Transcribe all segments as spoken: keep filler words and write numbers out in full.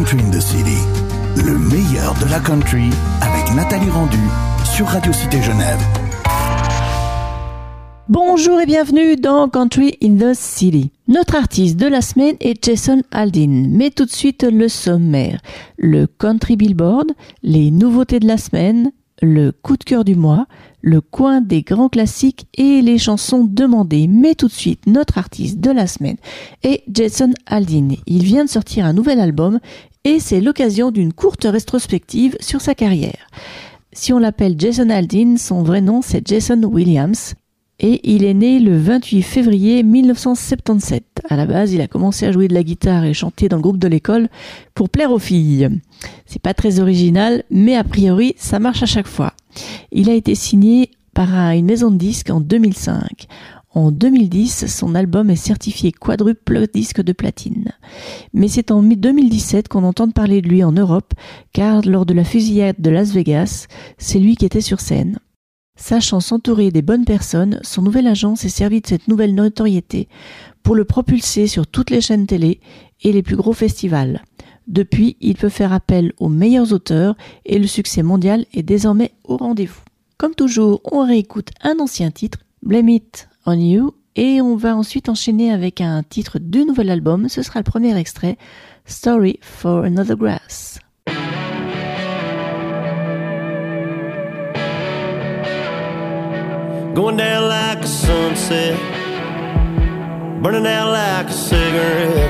Country in the City, le meilleur de la country avec Nathalie Rendu sur Radio Cité Genève. Bonjour et bienvenue dans Country in the City. Notre artiste de la semaine est Jason Aldean, mais tout de suite le sommaire. Le Country Billboard, les nouveautés de la semaine, le coup de cœur du mois, le coin des grands classiques et les chansons demandées. Mais tout de suite, notre artiste de la semaine est Jason Aldean. Il vient de sortir un nouvel album et c'est l'occasion d'une courte rétrospective sur sa carrière. Si on l'appelle Jason Aldean, son vrai nom c'est Jason Williams. Et il est né le vingt-huit février mille neuf cent soixante-dix-sept. À la base, il a commencé à jouer de la guitare et chanter dans le groupe de l'école pour plaire aux filles. C'est pas très original, mais a priori, ça marche à chaque fois. Il a été signé par une maison de disques en deux mille cinq. En deux mille dix, son album est certifié quadruple disque de platine. Mais c'est en deux mille dix-sept qu'on entend parler de lui en Europe, car lors de la fusillade de Las Vegas, c'est lui qui était sur scène. Sachant s'entourer des bonnes personnes, son nouvel agent s'est servi de cette nouvelle notoriété pour le propulser sur toutes les chaînes télé et les plus gros festivals. Depuis, il peut faire appel aux meilleurs auteurs et le succès mondial est désormais au rendez-vous. Comme toujours, on réécoute un ancien titre, Blame It on You, et on va ensuite enchaîner avec un titre du nouvel album. Ce sera le premier extrait, Story for Another Grass. Going down like a sunset, burning out like a cigarette,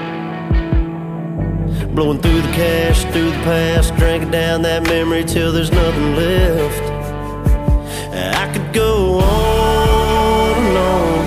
blowing through the cash, through the past, drinking down that memory till there's nothing left. I could go on and on.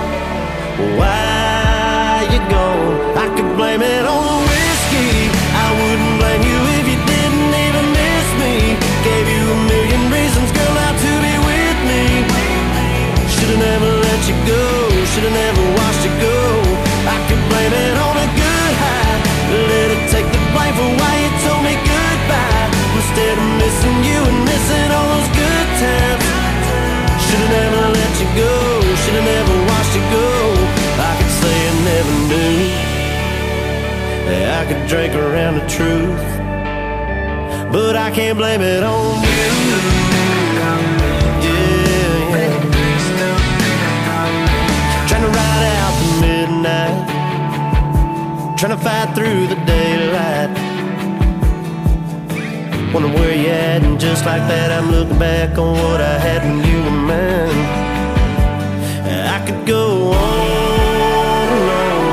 Why you gone? I could blame it on the whiskey. I wouldn't blame you if you didn't even miss me. Gave you a million reasons, girl, not to be with me. Should've never let you go, should've never watched you go. I could blame it on a good high, let it take the blame for why you told me goodbye. Instead of missing you and missing all those good times. Should've never let you go, should've never watched you go. I could say I never knew, I could drink around the truth, but I can't blame it on you. Trying to ride out the midnight, trying to fight through the daylight, wondering where you at, and just like that I'm looking back on what I had when you were mine. I could go on and on.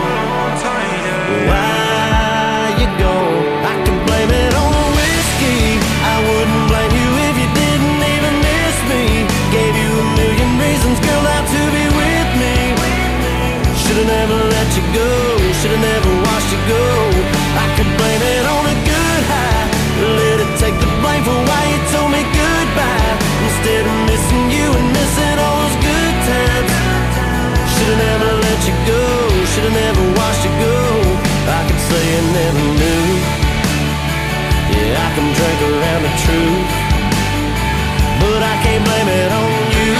Why you gone? I could blame it on the whiskey. I wouldn't blame you if you didn't even miss me. Gave you a million reasons, girl, not to be with me. Should've never let you go, should've never watched you go. I could blame it on a good high, let it take the blame for why you told me goodbye. Instead of missing you and missing all those good times. Should've never let you go, should've never watched you go. I could say I never knew, yeah, I can drink around the truth, but I can't blame it on you.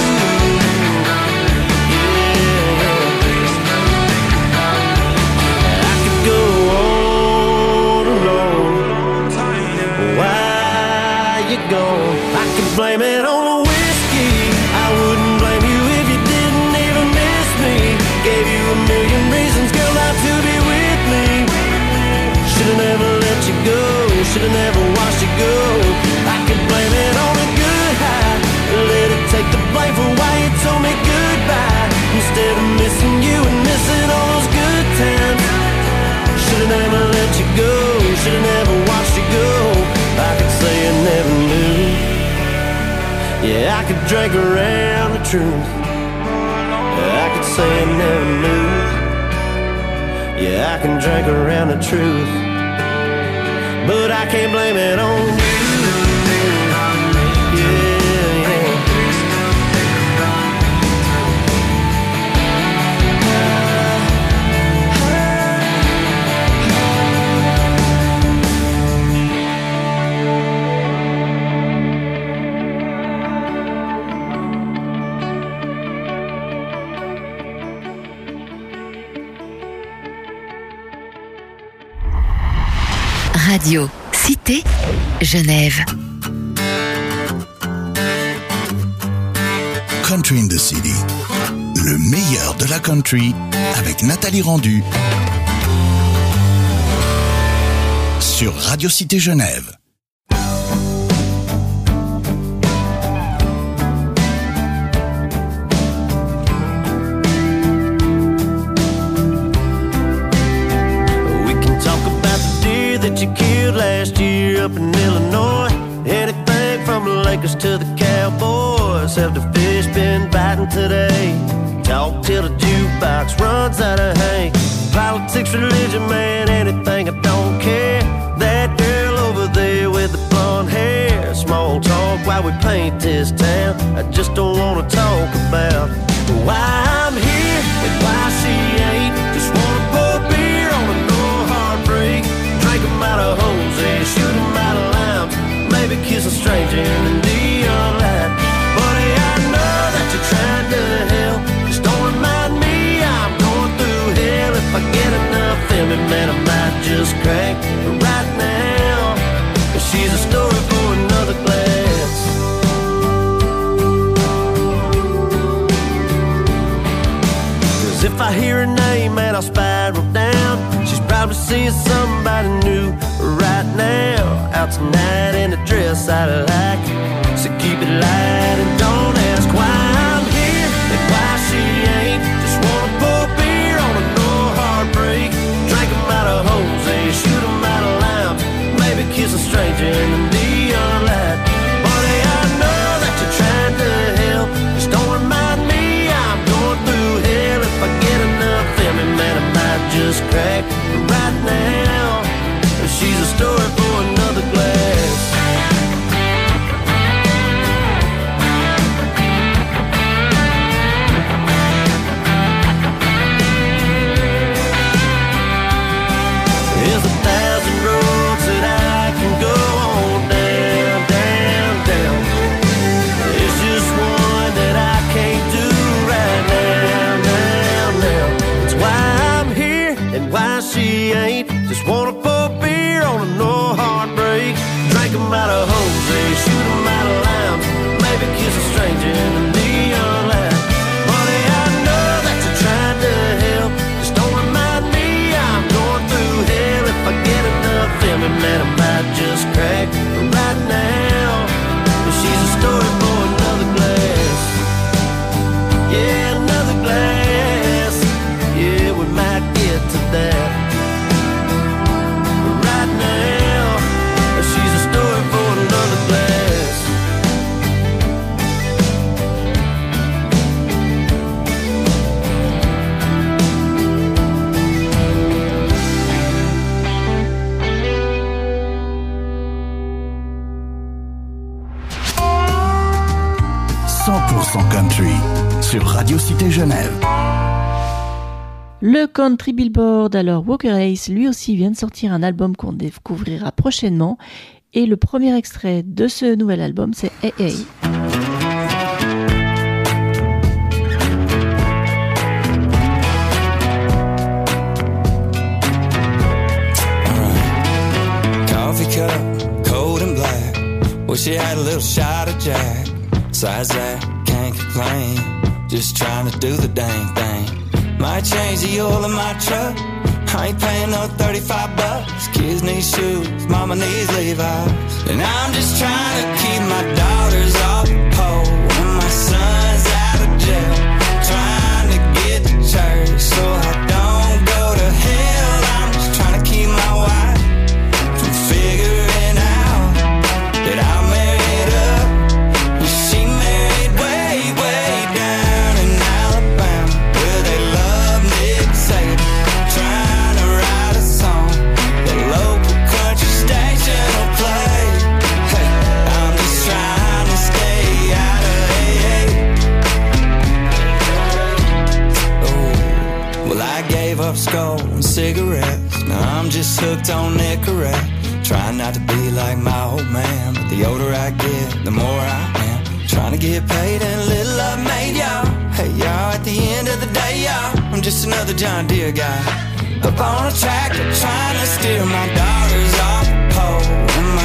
I could blame it on the whiskey. I wouldn't blame you if you didn't even miss me. Gave you a million reasons, girl, not to be with me. Should've never let you go, should've never watched you go. I could blame it on a good high, let it take the blame for why you told me goodbye. Instead of missing you and missing all those good times. Should've never let you go, should've never watched you go. I could say I never knew, yeah, I could drink around the truth. I could say I never knew, yeah, I can drink around the truth, but I can't blame it on you. Yeah, yeah. Radio Cité Genève. Country in the City, le meilleur de la country avec Nathalie Rendu sur Radio Cité Genève. We can talk about the deer that you killed last year up in Illinois. Anything from the Lakers to the Cowboys. Have the fish been biting today? Talk till the jukebox runs out of Hank. Politics, religion, man, anything, I don't care. That girl over there with the blonde hair. Small talk while we paint this town. I just don't wanna talk about why I'm here and why she ain't. Just wanna pour beer on a no heartbreak. Drink 'em out of Jose, shoot 'em out of limes. Maybe kiss a stranger in the neon light. Buddy, I know that you're trying to help. Just don't remind me I'm going through hell. If I get enough in me, man, I might just crack. But right now, she's a story for another glass. Cause if I hear her name, man, I'll spiral down. She's probably seeing somebody new right now. Out tonight in a dress I like. So keep it light and don't ask why I'm here and why she ain't. Just wanna pour beer on a no heartbreak. Drink 'em out of Jose, shoot 'em out of limes. Maybe kiss a stranger in the neon light. Buddy, I know that you're trying to help. Just don't remind me I'm going through hell. If I get enough in me, man, I might just crack. But right now, she's a story for another glass. There's a thousand roads that I can go on down, down, down. There's just one that I can't do right now, now, now. It's why I'm here and why she ain't. Just wanna pour beer on a no heartbreak. Drink 'em out of Jose, shoot 'em out of limes. Maybe kiss a stranger in the neon light. Buddy, I know that you're trying to help. Just don't remind me I'm going through hell. If I get enough in me, man, I might just crack. But right now, she's a story for another glass. Yeah, another glass. Yeah, we might get to that. Right now, she's a story for another glass. cent pour cent country sur Radio Cité Genève. Le Country Billboard, alors Walker Hayes, lui aussi vient de sortir un album qu'on découvrira prochainement. Et le premier extrait de ce nouvel album, c'est Hey Hey. Coffee cup, cold and black. Wish you had a little shot of Jack. Besides that, can't complain. Just trying to do the dang thing. Might change the oil in my truck. I ain't paying no thirty-five bucks. Kids need shoes, mama needs Levi's. And I'm just trying to keep my daughters off the pole when my son's out of jail. Trying to get to church so I don't go to hell. I'm just trying to keep my wife from figuring out that I'm married up. She married way, way down in Alabama, where they love Nick Saban. Trying to write a song the local country station will play. Hey, I'm just trying to stay out of A A. Oh, well, I gave up skull and cigarettes. Now I'm just hooked on Nicorette. Trying not to be like my old man, but the older I get, the more I am. Trying to get paid and a little I've made, y'all. Hey, y'all, at the end of the day, y'all, I'm just another John Deere guy up on a tractor trying to steer my daughters off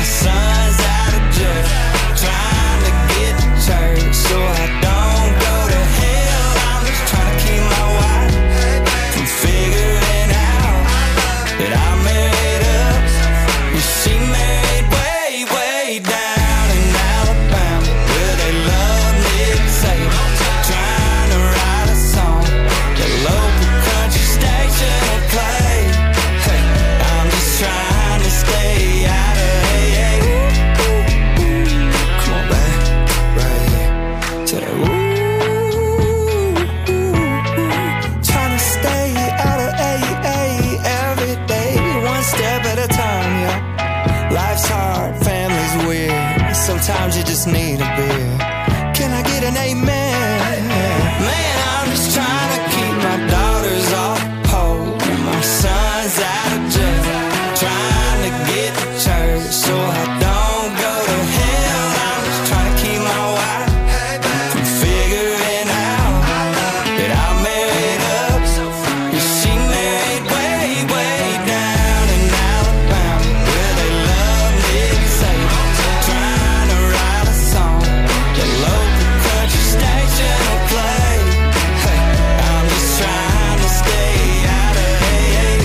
son's out of jail, trying to get to church so I don't go to hell. I'm just trying to keep my wife from figuring out that I married up and she married way, way down in Alabama, where they love Nick Saban, trying to write a song that local country station will play. Hey, I'm just trying to stay out of hey, hey. Ooh, ooh, ooh. Come on, babe, right here. Say that, ooh, ooh, ooh. Trying to stay out of A A every day, one step at a time, yeah. Life's hard, family's weird, sometimes you just need a beer. Can I get an amen? Man, I'm just trying to keep my daughters off hold and my son's out of jail, trying to get to church so I don't go to hell. I'm just trying to keep my wife from figuring out that I married up and she married way, way down in Alabama, where they love Nick Saban, trying to write a song that local country station will play. Hey, I'm just trying to stay out of hey, hey.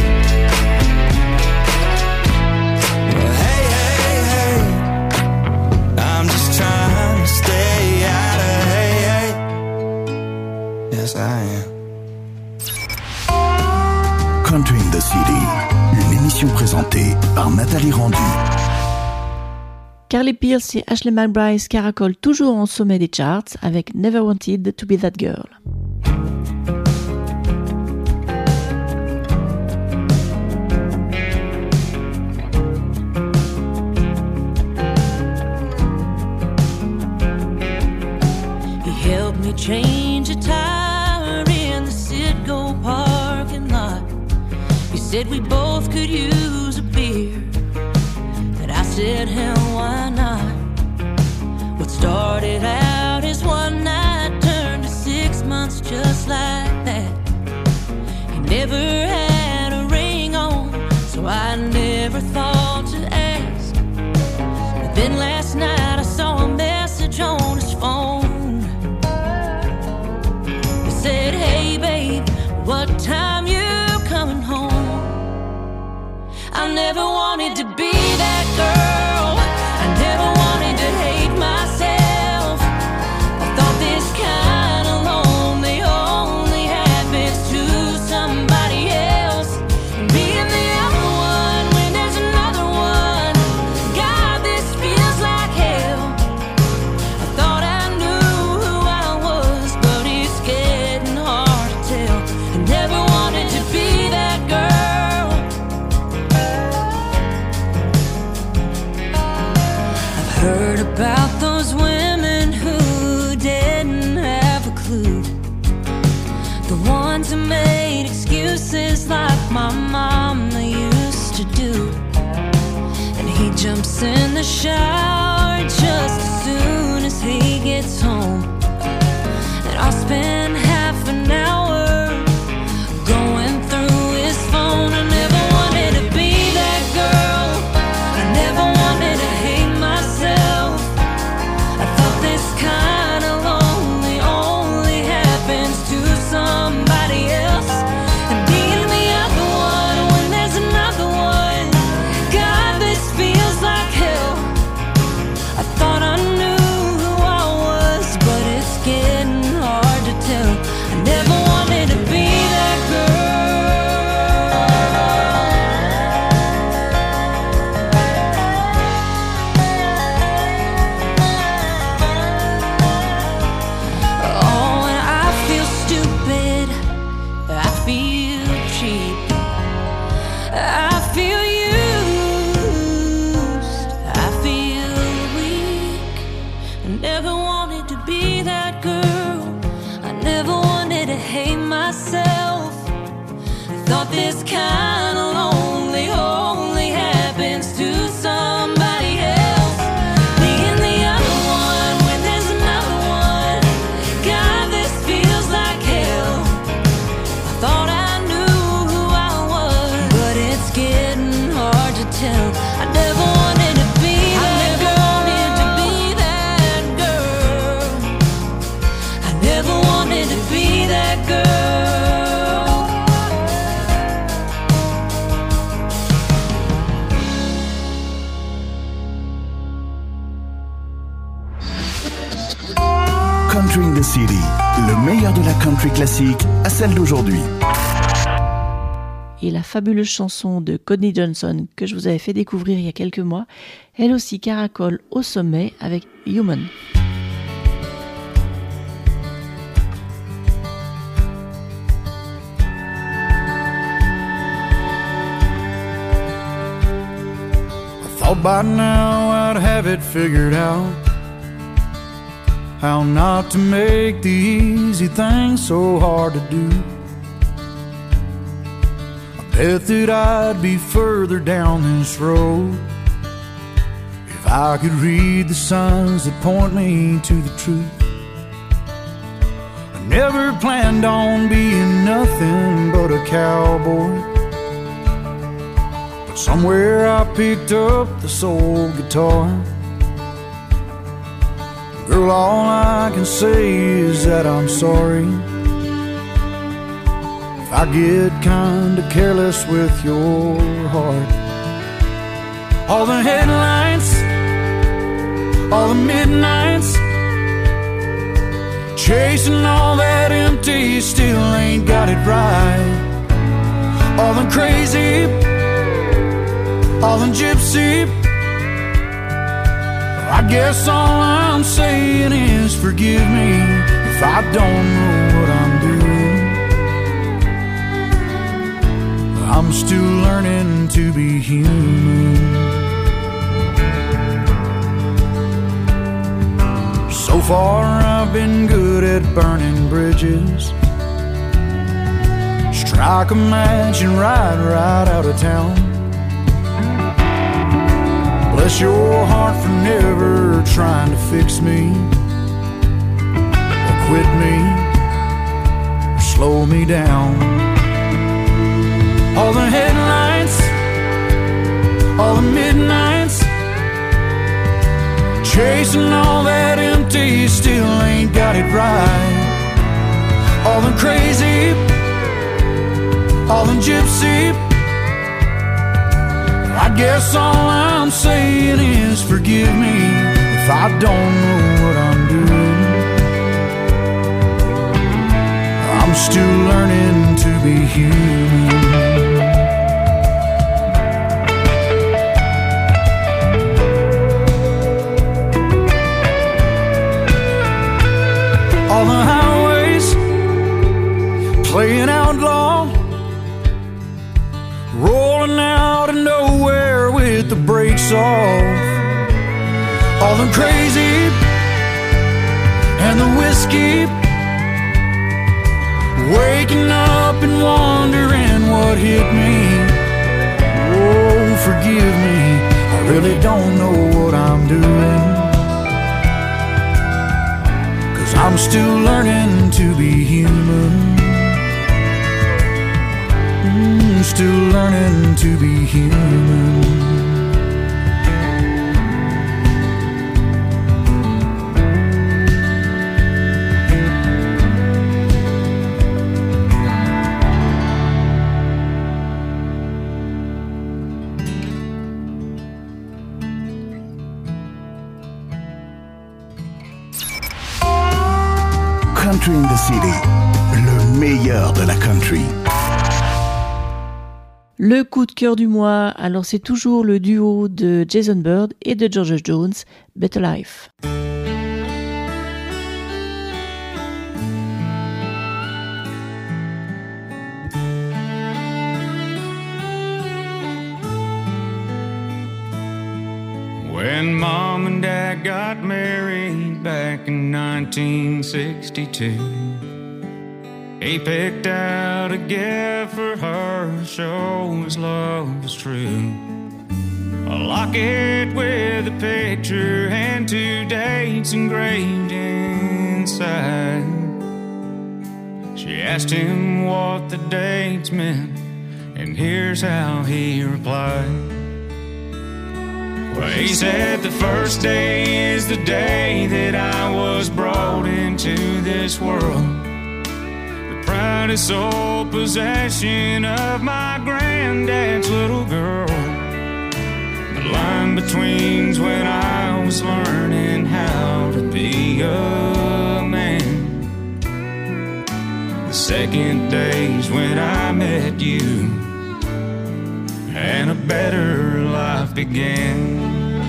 Well, hey, hey, hey. I'm just trying to stay out of hey, hey. Yes, I am. Country in the City, une émission présentée par Nathalie Rendu. Carly Pearce et Ashley McBryde caracolent toujours en sommet des charts avec Never Wanted to Be That Girl. He helped me change a tire in the Citgo parking lot. He said we both could use a beer, and I said, hell, why not? What started out as one night turned to six months just like that. He never had a ring on, so I never thought to ask. But then last night I saw a message on his phone. He said, hey babe, what time you coming home? I never wanted to be that girl, I never wanted to hate myself. I thought this kind of lonely only happens to somebody else. Being the other one when there's another one, God, this feels like hell. I thought I knew who I was, but it's getting hard to tell. I never wanted to be that girl. I've heard about those women who didn't have a clue, the ones who made excuses like my mama used to do. And he jumps in the shower just as soon as he gets home, and I'll spend half an hour going through his phone. I never wanted to be that girl, I never wanted to hate myself. I thought this kind of lonely only happens to somebody else. And being the other one when there's another one, God, this feels like hell. I thought I knew who I was, but it's getting hard to tell. I never wanted to be that girl. Oh, and I feel stupid, I feel cheap, I feel used, I feel weak. I never wanted to be that girl, I never wanted to hate myself. I thought this kind of lonely only happens to somebody else. Being the other one when there's another one, God, this feels like hell. I thought I knew who I was, but it's getting hard to tell. I never wanted to be country classique à celle d'aujourd'hui. Et la fabuleuse chanson de Codney Johnson que je vous avais fait découvrir il y a quelques mois, elle aussi caracole au sommet avec Human. Thought by now I'd have it figured out, how not to make the easy things so hard to do. I bet that I'd be further down this road if I could read the signs that point me to the truth. I never planned on being nothing but a cowboy, somewhere I picked up the soul guitar. Girl, all I can say is that I'm sorry if I get kinda careless with your heart. All the headlights, all the midnights, chasing all that empty, still ain't got it right. All the crazy, all the gypsy, I guess all I'm saying is forgive me if I don't know what I'm doing. I'm still learning to be human. So far I've been good at burning bridges, strike a match and ride right out of town. Bless your heart for never trying to fix me, or quit me, or slow me down. All the headlights, all the midnights, chasing all that empty, still ain't got it right. All the crazy, all the gypsy, I guess all I'm saying is forgive me if I don't know what I'm doing. I'm still learning to be human. All the highways playing outlaw, rolling out of nowhere with the brakes off. All the crazy and the whiskey, waking up and wondering what hit me. Oh, forgive me, I really don't know what I'm doing, 'cause I'm still learning to be human. Mm, still learning to be human. Country in the City, le meilleur de la country. Le coup de cœur du mois, alors c'est toujours le duo de Jason Bird et de George Jones, Better Life. When Mom and Dad got married back in nineteen sixty-two, he picked out a gift for her to show his love was true. A locket with a picture and two dates engraved inside. She asked him what the dates meant, and here's how he replied. Well, he said the first day is the day that I was brought into this world, the proudest sole possession of my granddad's little girl. The line between's when I was learning how to be a man. second days when I met you, and a better life began.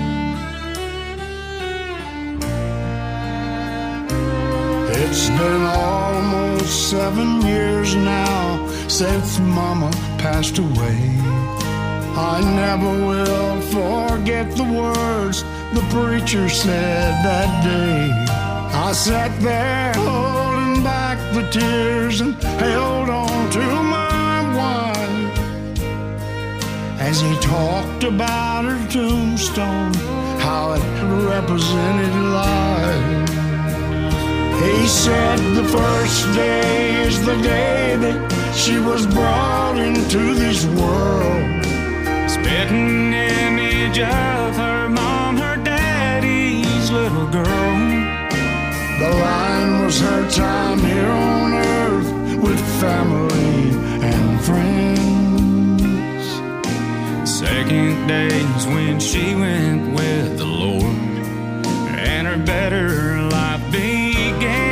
It's been almost seven years now since Mama passed away. I never will forget the words the preacher said that day. I sat there holding back the tears and held on to my wife as he talked about her tombstone, how it represented life. He said the first day is the day that she was brought into this world. Spitting image of her mom, her daddy's little girl. The line was her time here on earth with family and friends. Second days when she went with the Lord, and her better life began.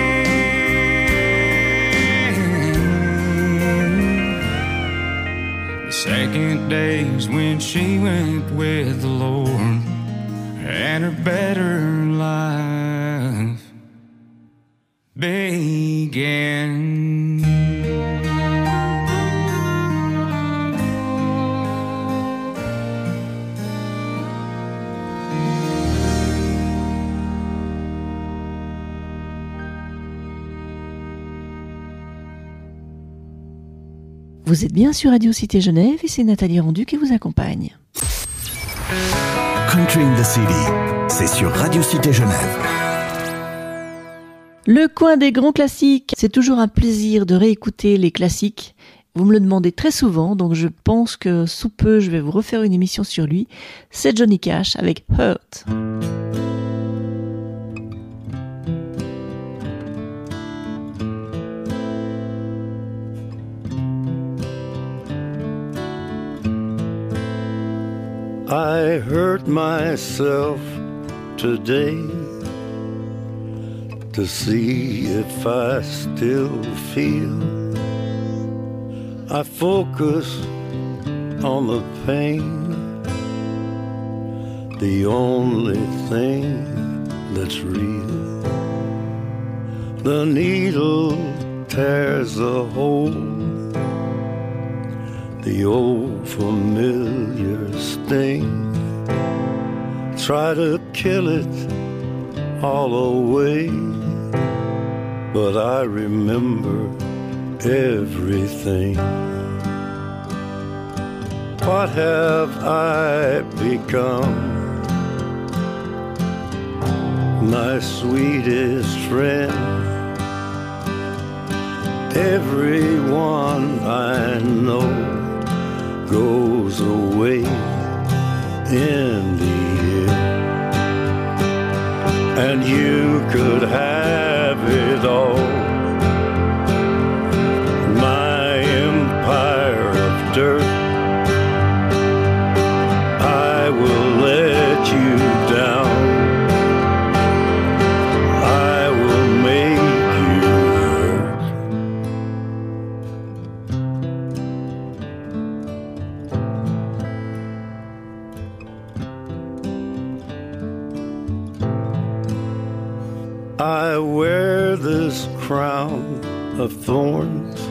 The second days when she went with the Lord, and her better life began. Vous êtes bien sur Radio Cité Genève et c'est Nathalie Rendu qui vous accompagne. Country in the City, c'est sur Radio Cité Genève. Le coin des grands classiques, c'est toujours un plaisir de réécouter les classiques. Vous me le demandez très souvent, donc je pense que sous peu je vais vous refaire une émission sur lui. C'est Johnny Cash avec Hurt. I hurt myself today to see if I still feel. I focus on the pain, the only thing that's real. The needle tears a hole, the old familiar sting. Try to kill it all away, but I remember everything. What have I become? My sweetest friend. Everyone I know goes away in the end, and you could have it all. My empire of dirt, I will let you down. I will make you hurt. I wear this crown of thorns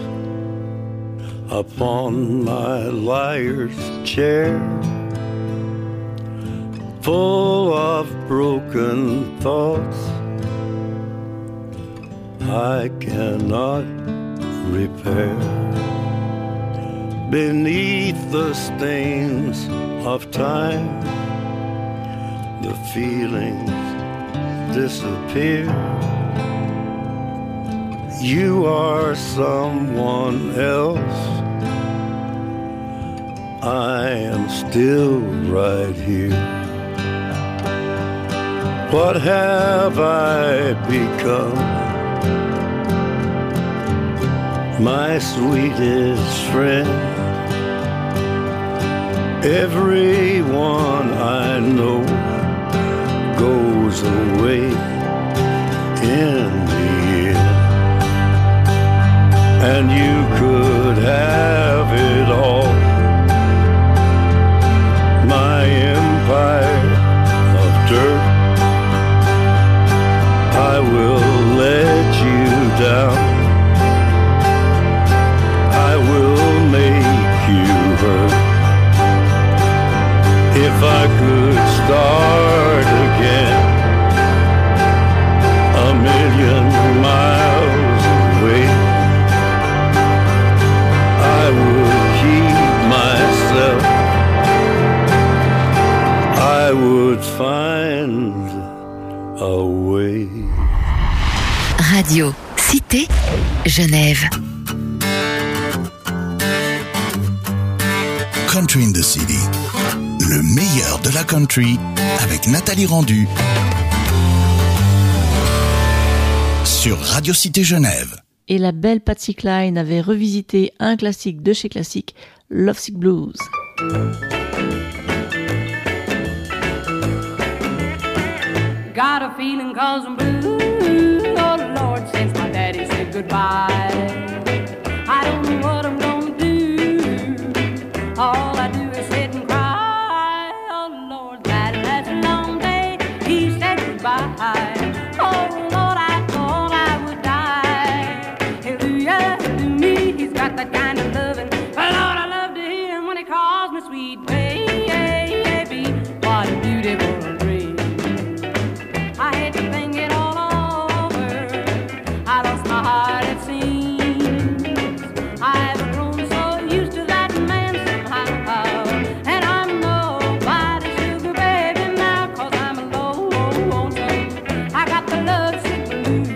upon my liar's chair, full of broken thoughts I cannot repair. Beneath the stains of time, the feelings disappear. You are someone else, I am still right here. What have I become? My sweetest friend. Everyone I know goes away in the end. and you could have it all. My empire of dirt, I will let you down. I will make you hurt. If I could start again, a million miles away, I would keep myself. I would find a way. Radio Cité Genève. Country in the City, le meilleur de la country avec Nathalie Rendu sur Radio Cité Genève. Et la belle Patsy Cline avait revisité un classique de chez Classique, Lovesick Blues. Got a feeling cause I'm blue, oh Lord, since my daddy said goodbye. I don't know what I'm gonna do, all I do is sit and cry. Oh Lord, that last long day he said goodbye. Oh Lord, I thought I would die. Hallelujah to me, he's got that kind of loving. But Lord, I love to hear him when he calls me sweet baby. What a beautiful dream. I hate to think it all over. I lost my heart, it seems. I've grown so used to that man somehow. And I'm nobody's sugar baby now, cause I'm alone. I got the lovesick blues.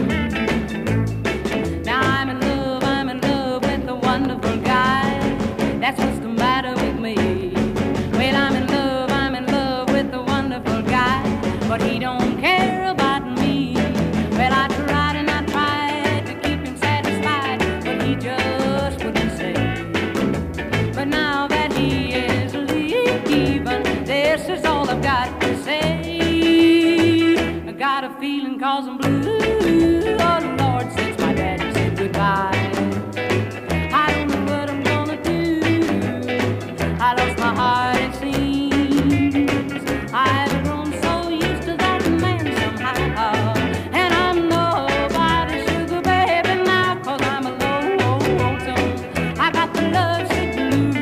Now I'm in love, I'm in love with a wonderful guy. That's what's the matter with me. Well, I'm in love, I'm in love with a wonderful guy, but he don't care about me. Well, I tried and I tried to keep him satisfied, but he just wouldn't say. But now that he is leaving, this is all I've got to say. I got a feeling cause I'm blue, oh Lord, since my daddy said goodbye. I don't know what I'm gonna do, I lost my heart it seems. I've grown so used to that man somehow. And I'm nobody's sugar baby now, cause I'm alone. I got the lovesick blues.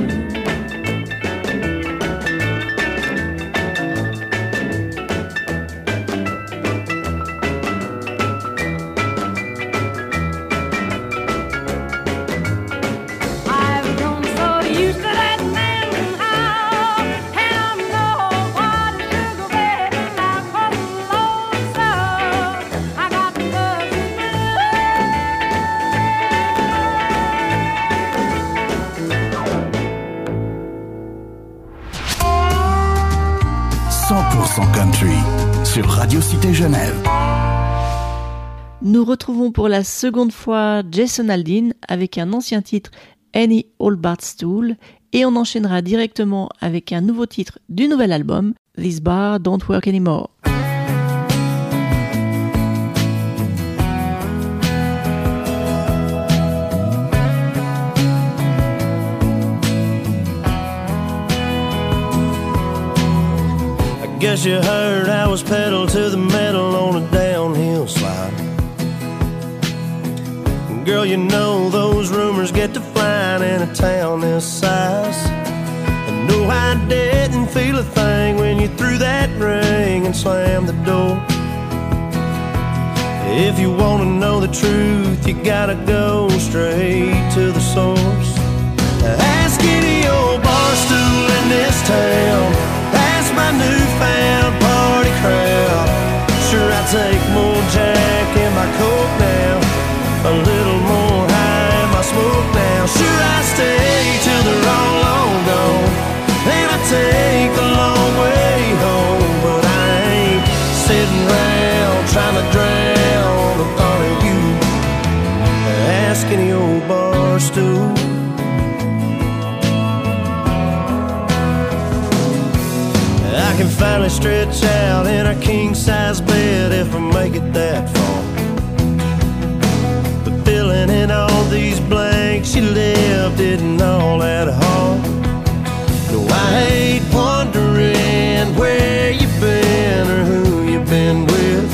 I've grown so used to that man somehow. And I'm nobody's sugar baby now, cause I'm alone. I got the lovesick cent pour cent country sur Radio Cité Genève. Nous retrouvons pour la seconde fois Jason Aldean avec un ancien titre, Any Old Bar Stool, et on enchaînera directement avec un nouveau titre du nouvel album, This Bar Don't Work Anymore. I guess you heard I was pedal to the metal on a downhill slide. Girl, you know those rumors get to flying in a town this size. And no, I didn't feel a thing when you threw that ring and slammed the door. If you want to know the truth, you gotta go straight to the source. Ask any old bar stool in this town, ask my newfound party crowd. Sure, I take more Jack in my Coke now, a little more high in my smoke now. Sure, I stay till they're all long gone, and I take the long way home. But I ain't sitting around trying to drown the thought of you. Ask any old bar stool. I can finally stretch out in a king-size bed if I make it that far. But filling it all these blanks you left didn't all at home. No, I hate wondering where you've been or who you've been with.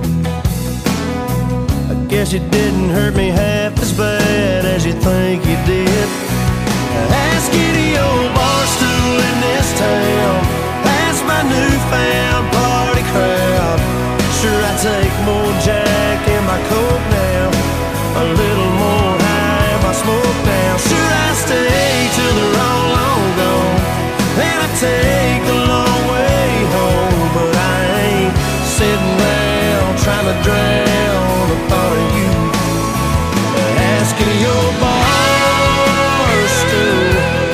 I guess you didn't hurt me half as bad as you think you did. Ask any old bar stool in this town, ask my newfound party crowd. Sure, I take more Jack in my coke now, a little more high in my smoke now. Sure, I stay till they're all long gone, and I take the long way home. But I ain't sitting around trying to drown the thought of you. Ask any old bar stool.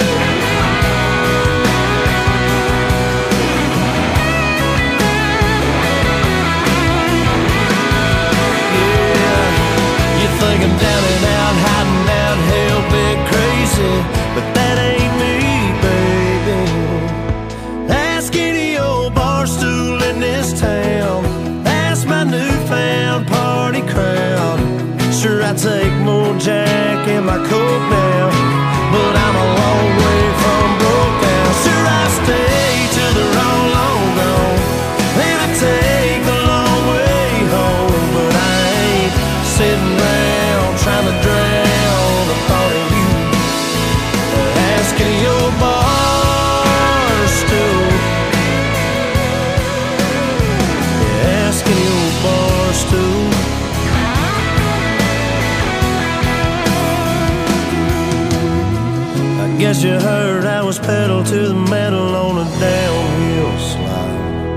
Think I'm down and out, hiding out, hell-bent crazy, but that ain't me, baby. Ask any old bar stool in this town, ask my newfound party crowd. Sure, I take more Jack in my coke now, but I'm a long way from broke down. Sure, I stay till they're all long gone, and I take the long way home. But I ain't sitting around trying to drown the thought of you. Ask any old bar stool. Ask any old bar stool. I guess you heard I was pedal to the metal on a downhill slide.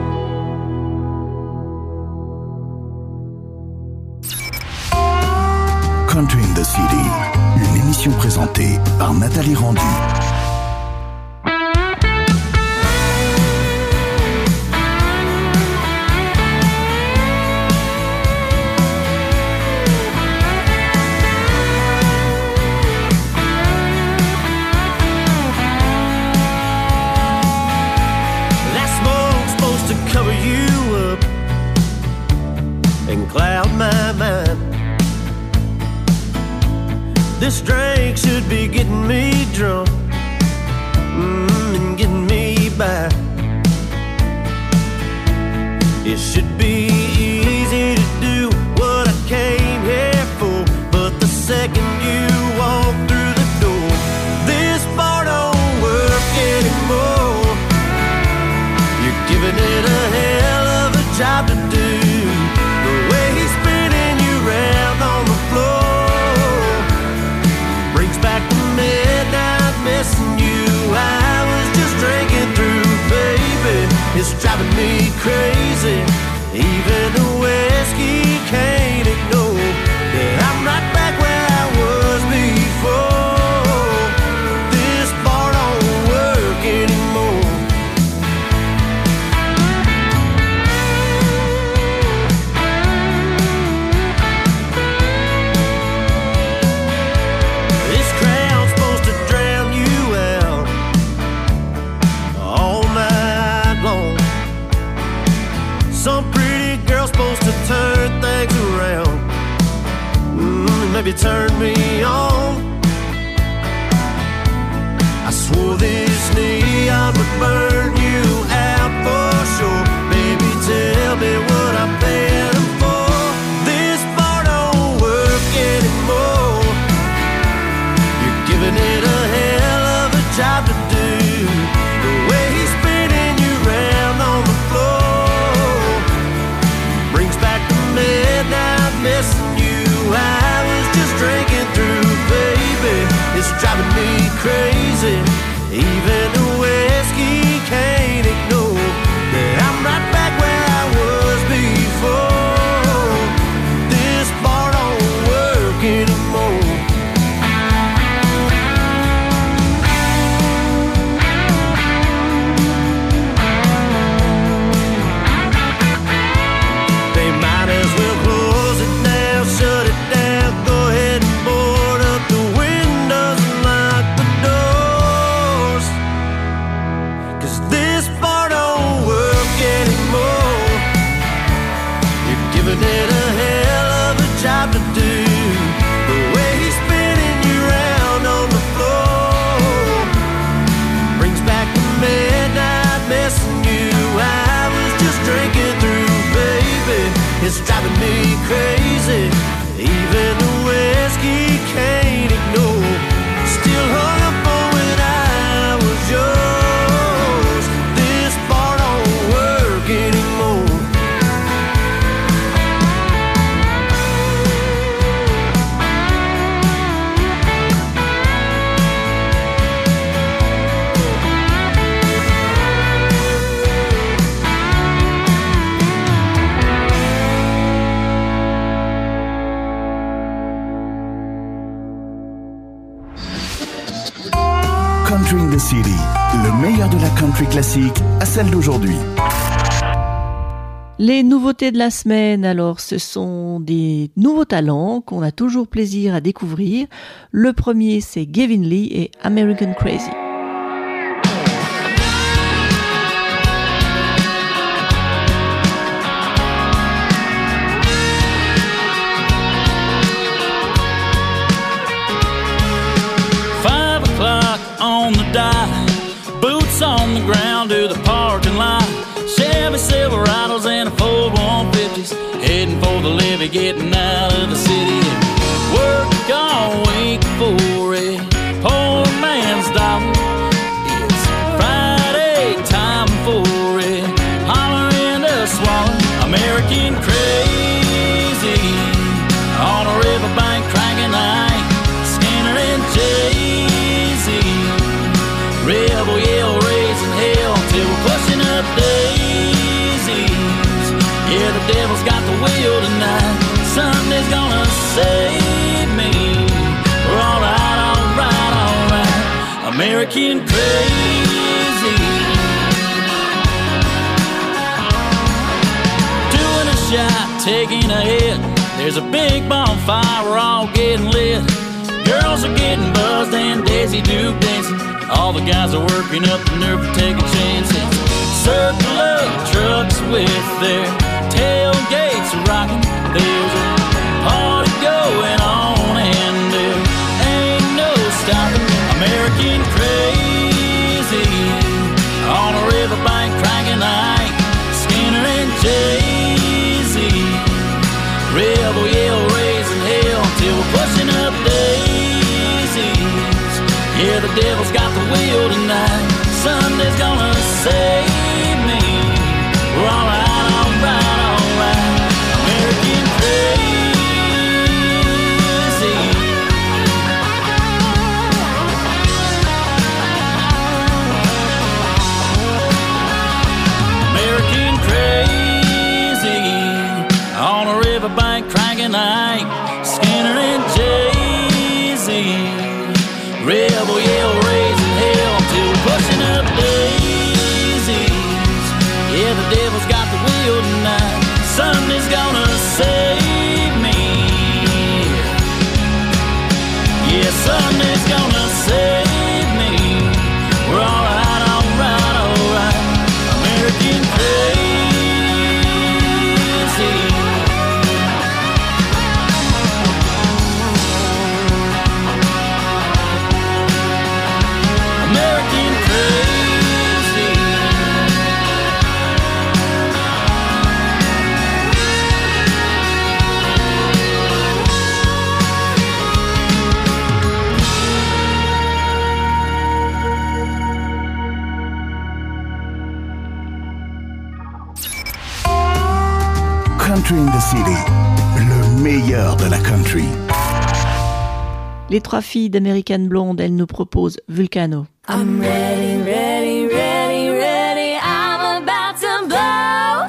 Country in the City, une émission présentée par Nathalie Rendu. That smoke's supposed to cover you up and cloud my mind. This drink should be getting me drunk, mm, and getting me by. It should be easy to do what I came here for, but the second you walk through the door, this bar don't work anymore. You're giving it a hell of a job to do, the way he's spinning you round on the floor. Back to midnight missing you, I was just drinking through, baby. It's driving me crazy, even the whiskey can't ignore that I'm right back where I was before. This bar don't work anymore. Turn things around, mm, maybe turn me on. I swore this neon would burn you out for sure. Baby, tell me what I'm paying for. This bar don't work anymore. You're giving it a hell of a job to do, the way he's spinning you round on the floor brings back the midnight missing you. I was just drinking through, baby. It's driving me crazy, even the whiskey can't Country in the City, le meilleur de la country classique à celle d'aujourd'hui. Les nouveautés de la semaine, alors ce sont des nouveaux talents qu'on a toujours plaisir à découvrir. Le premier c'est Gavin Lee et American Crazy. Five o'clock on the dial, boots on the ground to the parking lot. Chevy Silverados and a Ford one fifties, heading for the levee, getting out of the city. Work all week for a poor man's dollar. It's Friday time for a holler and a swallow. American crazy on a riverbank, cranking night. Skinner and Jay-Z, rebel yell, raising hell till we're pushing up daisies. Yeah, the devil's got the wheel tonight. Sunday's gonna save me. We're alright, alright, alright. American crazy. Doing a shot, taking a hit. There's a big bonfire, we're all getting lit. Girls are getting buzzed and Daisy Duke dancing. All the guys are working up the nerve to take a chance. Circle of trucks with their tailgates rocking. There's a party going on and there ain't no stopping. American crazy on a riverbank, cranking night. Skinner and Jay-Z, rebel yell, raising hell till we're pushing up daisies. Yeah, the devil's got the wheel tonight. Sunday's gonna save me. We're alright, alright, alright. American crazy. American crazy on a riverbank, cranking night. Skinner and Jay-Z, rebel yell, raising hell till we're pushing up daisies. Yeah, the devil's got the wheel tonight. Sunday's gonna save me. Yeah, Sunday's gonna save me. We're alright, alright, alright. American crazy. American crazy. Country in the City, le meilleur de la country. Les trois filles d'American Blonde, elles nous proposent Vulcano. I'm ready, ready, ready, ready. I'm about to blow.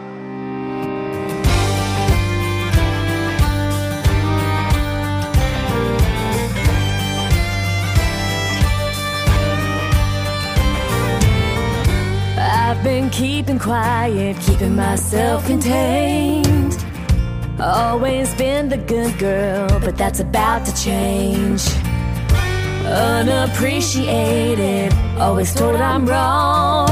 I've been keeping quiet, keeping myself contained. Always been the good girl, but that's about to change. Unappreciated, always told I'm wrong.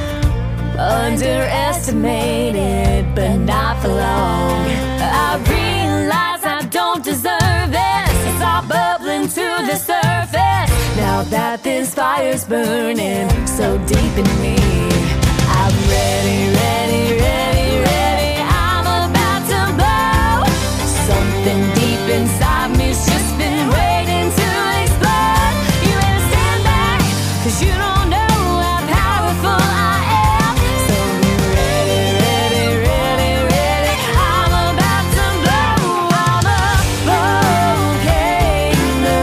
Underestimated, but not for long. I realize I don't deserve this. It's all bubbling to the surface. Now that this fire's burning so deep in me, I'm ready, ready, ready, ready. I'm about to blow. Something deep inside me's just been waiting to explode. You better stand back, 'cause you don't know how powerful I am. So ready, ready, ready, ready. I'm about to blow. I'm a volcano.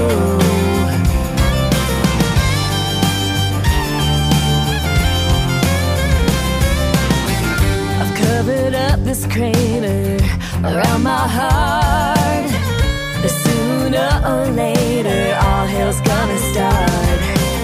I've covered up this crater around my heart, but sooner or later all hell's gonna start.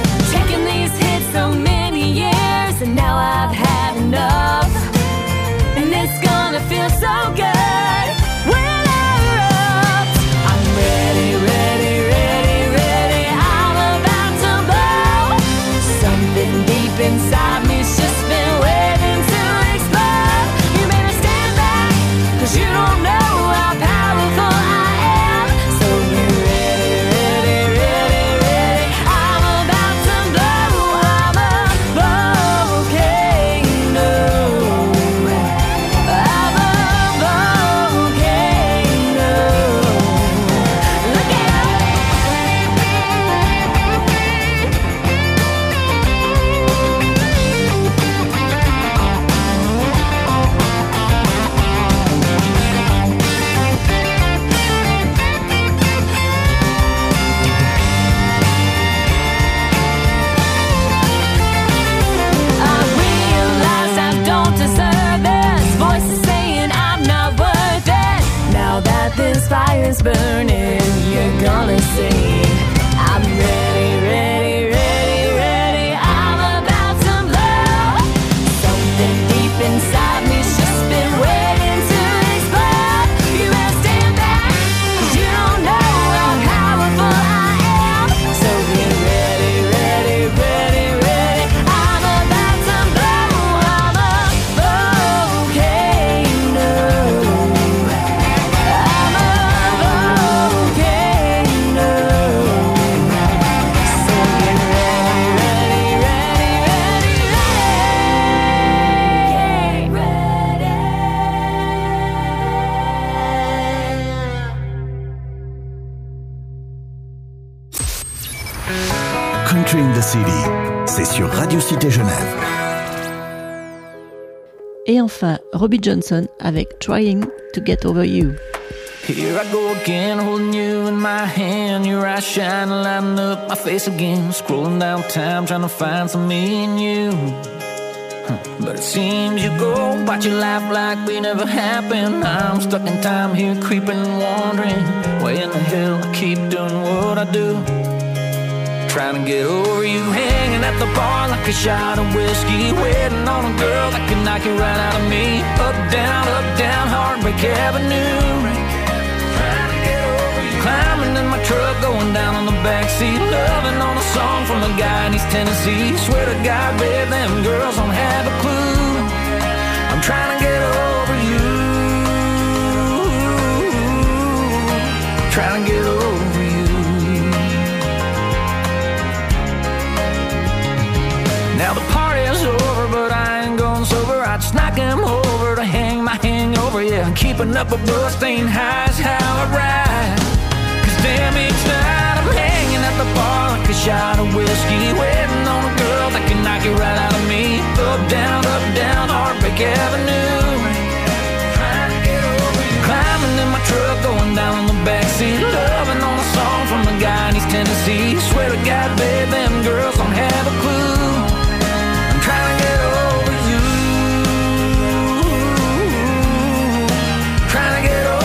in the City. C'est sur Radio Cité Genève. Et enfin, Robbie Johnson avec Trying to Get Over You. Here I go again, holding you in my hand. Your eyes shine, lighting up my face again. Scrolling down time, trying to find some me and you. Huh. But it seems you go about your life like we never happened. I'm stuck in time here, creeping and wandering. Way in the hell I keep doing what I do. Trying to get over you, hanging at the bar like a shot of whiskey. Waiting on a girl that can knock you right out of me. Up, down, up, down, Heartbreak Avenue. Climbing in my truck, going down on the backseat. Loving on a song from a guy in East Tennessee. Swear to God, babe, them girls don't have a clue. I'm trying to get over you. Trying to get over you. Now the party's over, but I ain't going sober. I just knock him over to hang my hangover. Yeah, I'm keeping up a buzz, staying high is how I ride. Damn, each night I'm hanging at the bar like a shot of whiskey. Waiting on a girl that can knock you right out of me. Up, down, up, down, Heartbreak Avenue. Trying to get over you. Climbing in my truck, going down on the backseat. Loving on a song from a guy in East Tennessee. Swear to God, babe, them girls don't have a clue. I'm trying to get over you. Trying to get over you.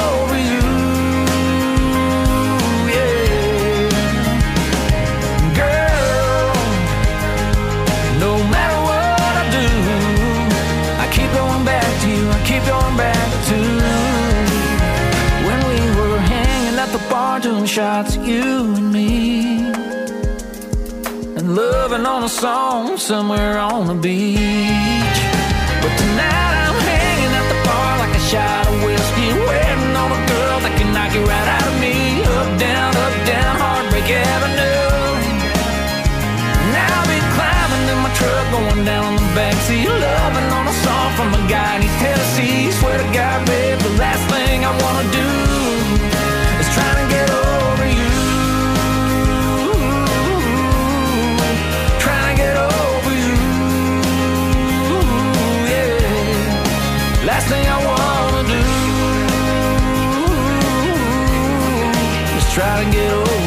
Going back to when we were hanging at the bar doing shots, you and me, and loving on a song somewhere on the beach. But tonight I'm hanging at the bar like a shot of whiskey. Waiting on a girl that can knock you right out of me. Up, down, up, down, Heartbreak Avenue. Now I'll be climbing in my truck, going down on the backseat. Loving on a song from a guy in East Tennessee. Swear to God, babe, the last thing I wanna do is try to get over you. Trying to get over you, yeah. Last thing I wanna do is try to get over you.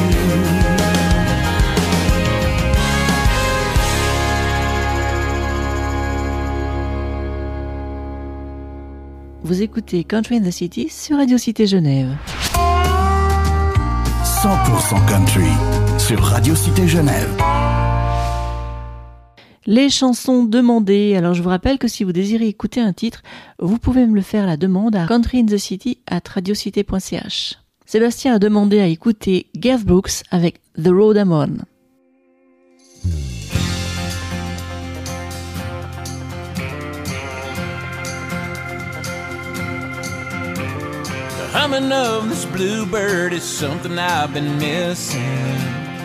Vous écoutez Country in the City sur Radio Cité Genève. cent pour cent country sur Radio Cité Genève. Les chansons demandées. Alors je vous rappelle que si vous désirez écouter un titre, vous pouvez me le faire à la demande à country in the city arobase radiocité point c h. Sébastien a demandé à écouter Garth Brooks avec The Road I'm On. The humming of this bluebird is something I've been missing.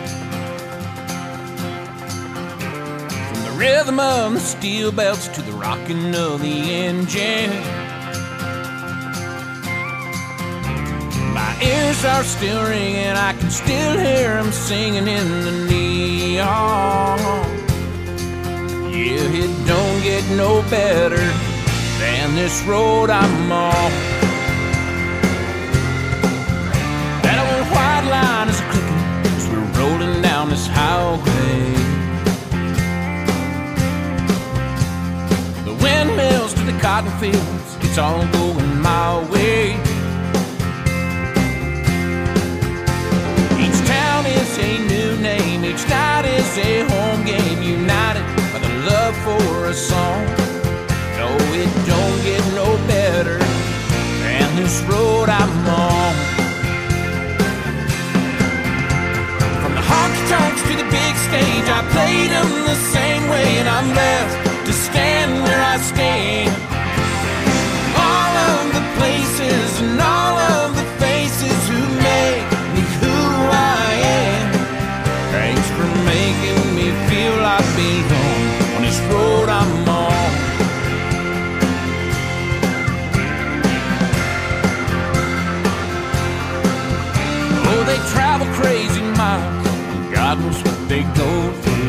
From the rhythm of the steel belts to the rocking of the engine, my ears are still ringing, I can still hear them singing in the neon. Yeah, it don't get no better than this road I'm on. White line is clicking as we're rolling down this highway. The windmills to the cotton fields, it's all going my way. Each town is a new name, each night is a home game, united by the love for a song. No, it don't get no better than this road I'm on. Honky tonks to the big stage, I played them the same way, and I'm left to stand where I stand. All of the places and all of the faces who make me who I am. Thanks for making me feel I belong on this road I'm on. Oh, they travel crazy miles, God knows what they go through.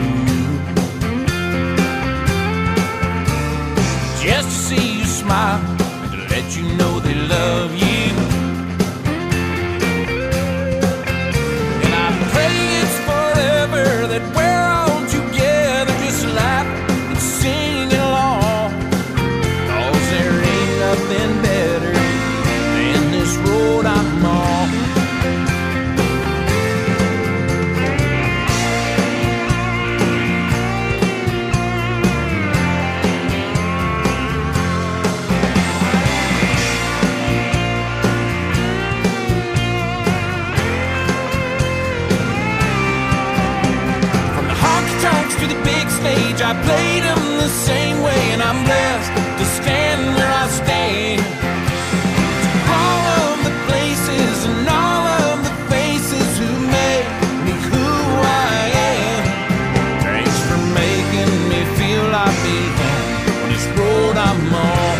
big stage, I played them the same way, and I'm blessed to stand where I stand. All of the places and all of the faces who made me who I am. Thanks for making me feel like me on this road I'm on.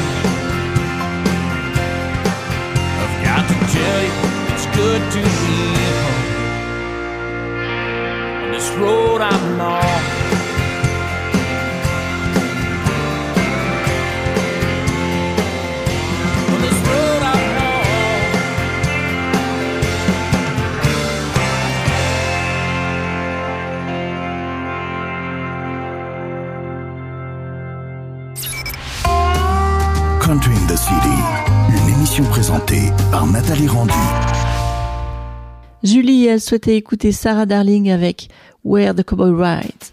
I've got to tell you, it's good to be home on this road I'm on. Country in the City, une émission présentée par Nathalie Rendu. Julie, elle souhaitait écouter Sarah Darling avec Where the Cowboy Rides.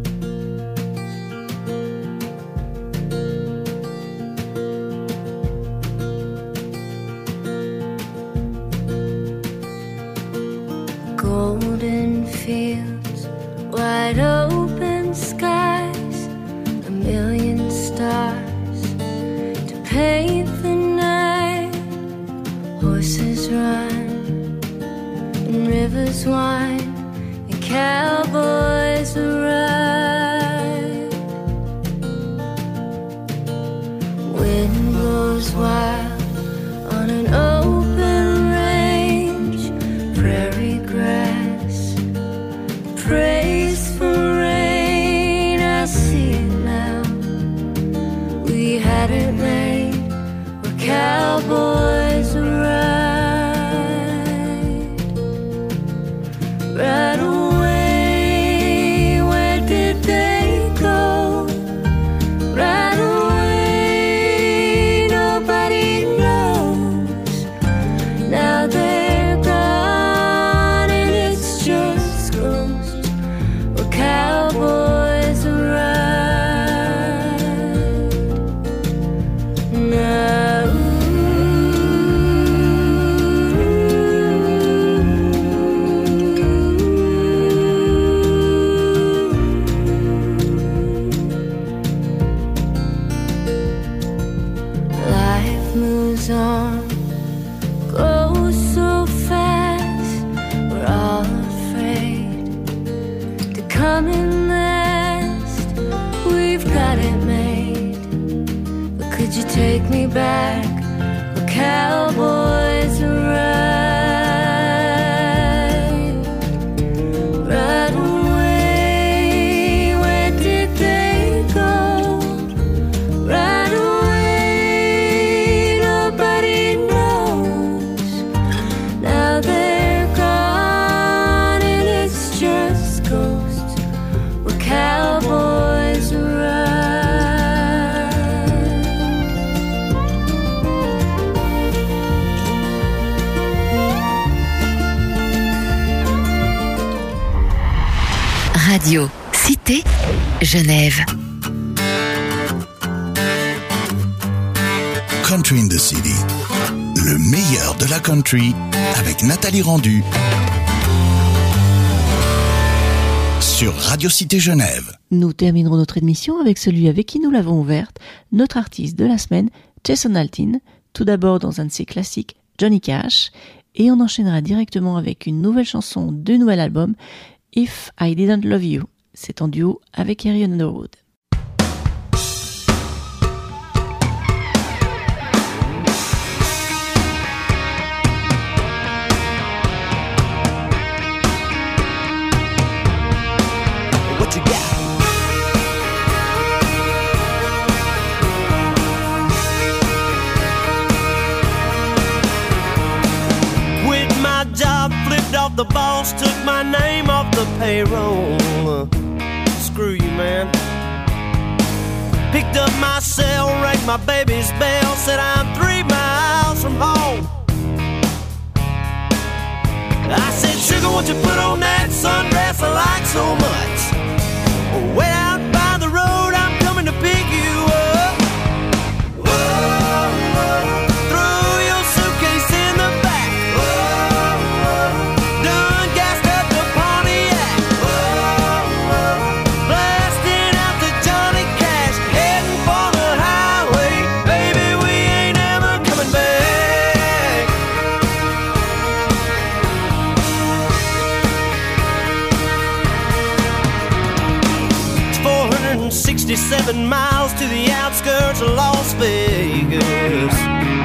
Golden fields, wide open skies, a million stars to paint the night. Horses run and rivers wind and cowboys ride. Wind blows wild on an open range, prairie grass prays for rain. I see it now, we had it made, where cowboys ride. Right away, where did they go? Right away, nobody knows. Now they're gone and it's just ghosts, where cowboys ride. Now life moves on, goes so fast, we're all afraid to come in last. We've got it made, but could you take me back where cowboys ride? Right away, where did they go? Right away, nobody knows. Now they're gone and it's just ghosts, where cowboys ride. Radio Cité Genève. Country in the City, le meilleur de la country avec Nathalie Rendu sur Radio Cité Genève. Nous terminerons notre émission avec celui avec qui nous l'avons ouverte, notre artiste de la semaine, Jason Aldean, tout d'abord dans un de ses classiques, Johnny Cash, et on enchaînera directement avec une nouvelle chanson du nouvel album, If I Didn't Love You. C'est en duo avec Carrie Underwood. What you got? Quit my job, flipped off the boss, took my name off the payroll. Uh, screw you, man. Picked up my cell, rang my baby's bell, said I'm three miles from home. I said, sugar, won't you put on that sundress I like so much? Way out by the road, I'm coming to pick you up. Whoa, whoa. Throw your suitcase in the back. Whoa, whoa. Done gassed up the Pontiac. Whoa, whoa. Blasting sixty-seven miles to the outskirts of Las Vegas.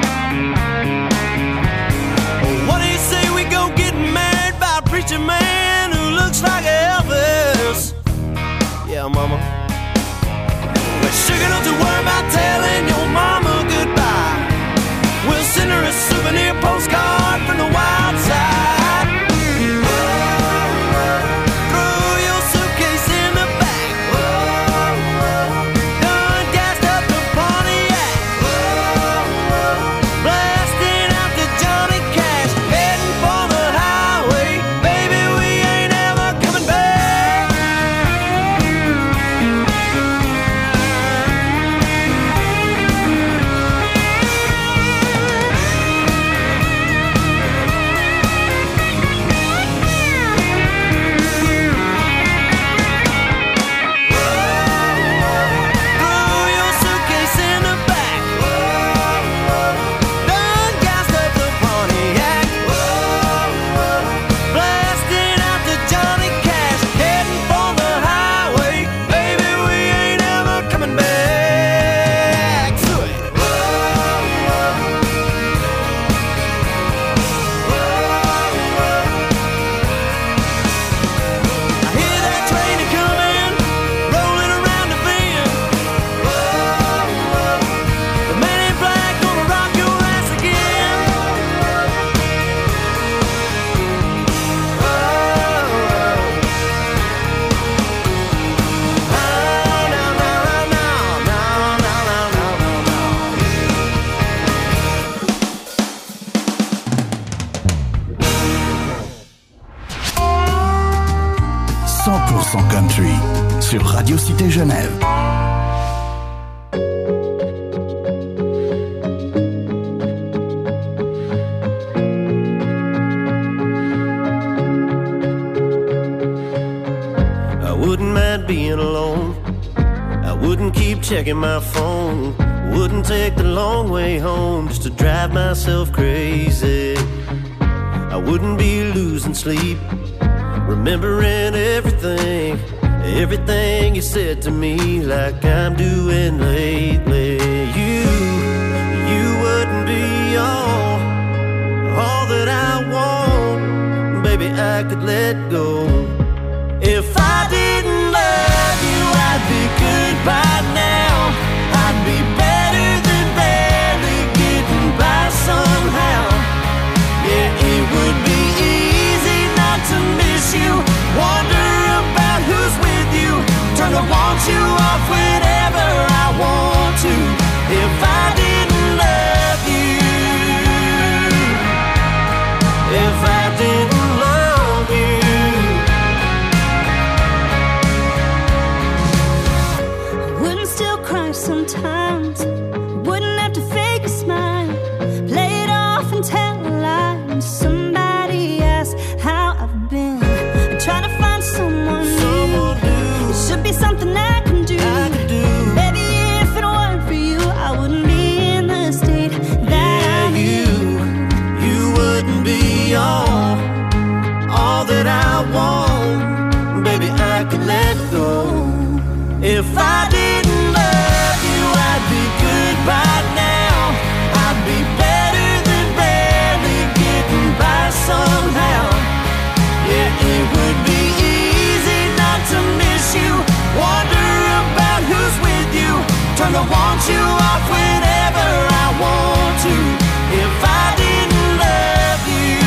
What do you say we go get married by a preacher man who looks like Elvis? Yeah, mama. Well, sugar, don't you worry about telling your mama goodbye. We'll send her a souvenir postcard from the wild side. cent pour cent Country sur Radio Cité Genève. I wouldn't mind being alone. I wouldn't keep checking my phone. Wouldn't take the long way home just to drive myself crazy. I wouldn't be losing sleep, remembering everything, everything you said to me, like I'm doing lately. You, you wouldn't be all, all that I want. Baby, I could let go. If I didn't love you, I'd be good by now. I'd be better than barely getting by somehow. Yeah, it would be easy not to miss you, wonder about who's with you, turn the want you off whenever I want to. If I didn't love you, if I didn't love you, I wouldn't still cry sometimes, wouldn't have to fake a smile, play it off and tell a lie when somebody asks how I've been. Trying to find someone new. It should be something I can do. I could do. Baby, if it weren't for you, I wouldn't be in the state that Yeah, I'm you, in. you wouldn't be all, all that I want. Baby, I could let go. If I didn't love you, I'd be good by now. I'd be better than barely getting by somehow. Yeah, it would be easy not to miss you, wonder about who's with you, turn to want you off whenever I want to. If I didn't love you,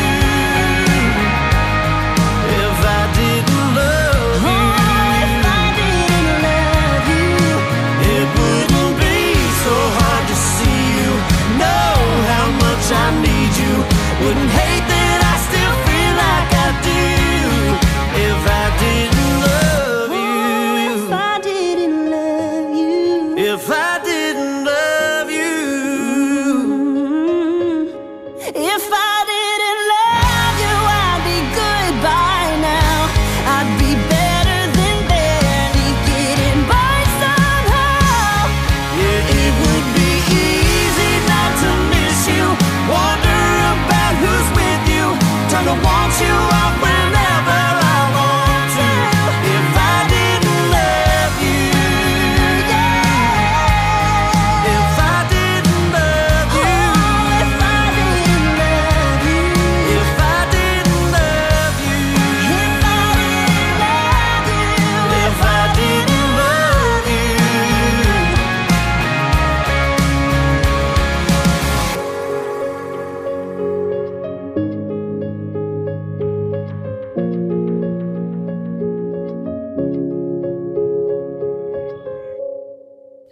if I didn't love you, Oh, if I didn't love you, it wouldn't be so hard to see you, know how much I need you, wouldn't hate that I still feel like I do. If I didn't love oh, if you, I didn't love you, if I didn't love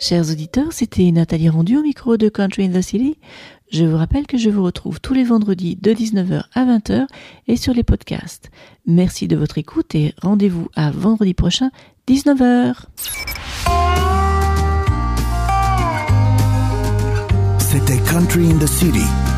Chers auditeurs, c'était Nathalie Rondu au micro de Country in the City. Je vous rappelle que je vous retrouve tous les vendredis de dix-neuf heures à vingt heures et sur les podcasts. Merci de votre écoute et rendez-vous à vendredi prochain, dix-neuf heures. C'était Country in the City